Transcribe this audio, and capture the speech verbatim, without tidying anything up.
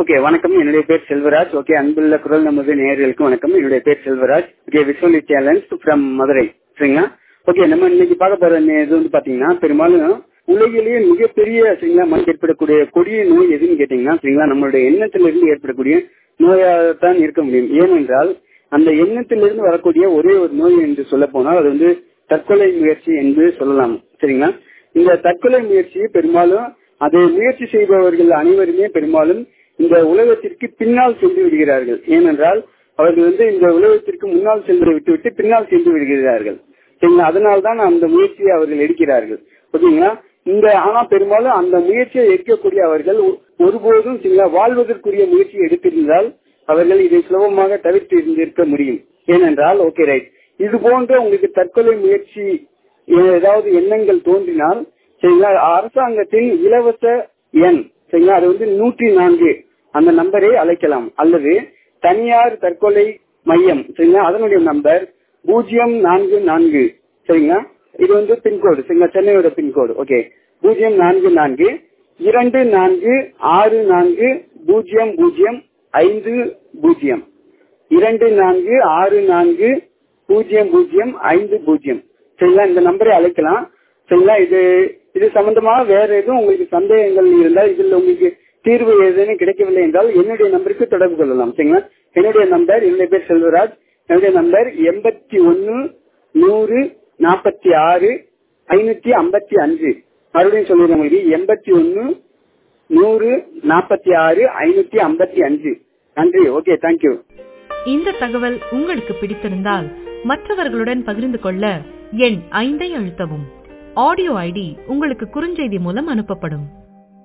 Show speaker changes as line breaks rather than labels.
Okay, வணக்கம். என்னுடைய பேர் செல்வராஜ். ஓகே, அன்புள்ள குரல் நமது நேயர்களுக்கு வணக்கம். என்னுடைய பேர் Selvaraj. Okay, visually challenge from Madurai. சரிங்களா? ஓகே, நம்ம இன்னைக்கு பார்க்க போற இது வந்து பாத்தீங்கன்னா, பெரும்பாலும் உலகிலேயே மிகப்பெரிய சரிங்களா மண் ஏற்படக்கூடிய கொடிய நோய் எதுன்னு கேட்டீங்கன்னா சரிங்களா, நம்மளுடைய எண்ணத்திலிருந்து ஏற்படக்கூடிய நோயாகத்தான் இருக்க முடியும். ஏனென்றால் அந்த எண்ணத்திலிருந்து வரக்கூடிய ஒரே ஒரு நோய் என்று சொல்ல போனால் அது வந்து தற்கொலை முயற்சி என்று சொல்லலாம். சரிங்களா? இந்த தற்கொலை முயற்சி பெரும்பாலும் அதை முயற்சி செய்பவர்கள் அனைவருமே பெரும்பாலும் இந்த உலகத்திற்கு பின்னால் சென்று விடுகிறார்கள். ஏனென்றால் அவர்கள் வந்து இந்த உலகத்திற்கு முன்னால் சென்று விட்டுவிட்டு பின்னால் சென்று விடுகிறார்கள். சரிங்களா? அதனால்தான் அந்த முயற்சியை அவர்கள் எடுக்கிறார்கள். ஓகேங்களா? இந்த ஆனா பெரும்பாலும் அந்த முயற்சியை எடுக்கக்கூடிய அவர்கள் ஒருபோதும் சரிங்களா வாழ்வதற்குரிய முயற்சியை எடுத்திருந்தால் அவர்கள் இதை சுலபமாக தவிர்த்து இருந்திருக்க முடியும். ஏனென்றால் ஓகே ரைட், இது போன்ற உங்களுக்கு தற்கொலை முயற்சி ஏதாவது எண்ணங்கள் தோன்றினால் சரிங்களா, அரசாங்கத்தின் இலவச எண் சரிங்களா, அது வந்து நூற்றி நான்கு அந்த நம்பரை அழைக்கலாம். அல்லது தனியார் தற்கொலை மையம் சரிங்களா, அதனுடைய நம்பர் பூஜ்ஜியம் நான்கு நான்கு. சரிங்களா? இது வந்து பின்கோடு சரிங்களா, சென்னையோட பின்கோடு. ஓகே, பூஜ்ஜியம் நான்கு நான்கு இரண்டு நான்கு ஆறு நான்கு பூஜ்ஜியம் பூஜ்ஜியம் ஐந்து பூஜ்ஜியம் இரண்டு நான்கு ஆறு நான்கு பூஜ்ஜியம் பூஜ்ஜியம் ஐந்து பூஜ்ஜியம். சரிங்களா? இந்த நம்பரை அழைக்கலாம். சரிங்களா? இது இது சம்பந்தமாக வேற எதுவும் உங்களுக்கு சந்தேகங்கள் இருந்தால், இதில் உங்களுக்கு தீர்வு ஏதேனும் கிடைக்கவில்லை என்றால் என்னுடைய நம்பருக்கு தொடர்பு கொள்ளலாம். சரிங்களா? என்னுடைய நம்பர், என்னுடைய பேர் செல்வராஜ். என்னுடைய நம்பர் எண்பத்தி ஒன்னு நூறு நாற்பத்தி ஆறு ஐநூத்தி ஐம்பத்தி அஞ்சு. மறுபடியும் சொல்லுறேன் உங்களுக்கு, எண்பத்தி ஒன்னு நூறு நாற்பத்தி ஆறு ஐநூத்தி ஐம்பத்தி அஞ்சு. நன்றி. Okay, thank you.
இந்த தகவல் உங்களுக்கு பிடித்திருந்தால் மற்றவர்களுடன் பகிர்ந்து கொள்ள எண் ஐந்தை அழுத்தவும். ஆடியோ ஐடி உங்களுக்கு குறுஞ்செய்தி மூலம் அனுப்பப்படும்.